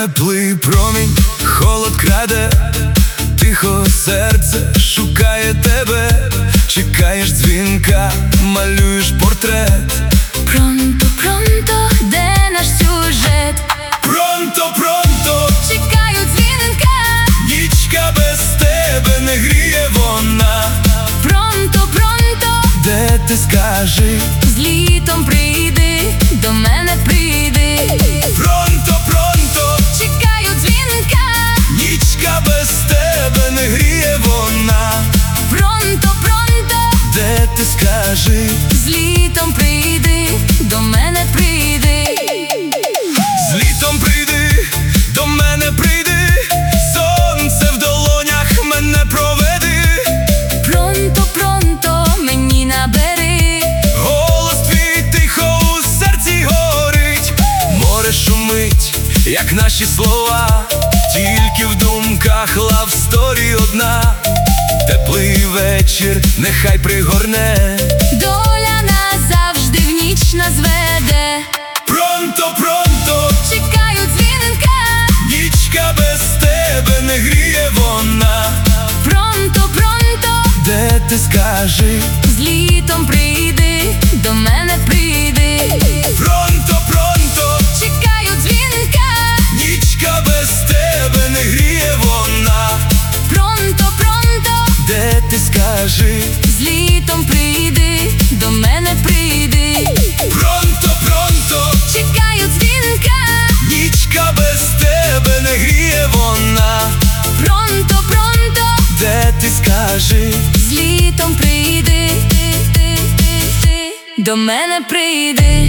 Теплий промінь, холод краде, тихо серце шукає тебе. Чекаєш дзвінка, малюєш портрет. Пронто, пронто, де наш сюжет? Пронто, пронто, чекаю дзвінка. нічка без тебе не гріє вона. Пронто, пронто, де ти скажи? з літом прийди, до мене прийди. Пронто, пронто, чекаю дзвінка. нічка без тебе не гріє вона. Пронто, пронто, де ти скажи? з літом прийди, до мене прийди. З літом прийди, до мене прийди, сонце в долонях мене проведи. Пронто, пронто, мені набери. Голос твій тихо у серці горить. Море шумить, як наші слова, тільки в думках лавсторі одна. Теплий вечір нехай пригорне, Доля нас завжди в ніч нас веде. Пронто, пронто, чекаю дзвінка. нічка без тебе не гріє вона. Пронто, пронто, де ти скажи? з літом прийди, до мене прийди. Пронто, пронто, чекаю дзвінка. нічка без тебе не гріє вона. Пронто, пронто, де ти скажи? з літом прийди, до мене прийди. Пронто, пронто, чекаю дзвінка. нічка без тебе не гріє вона. Пронто, пронто, де ти скажи? з літом прийди, до мене прийди.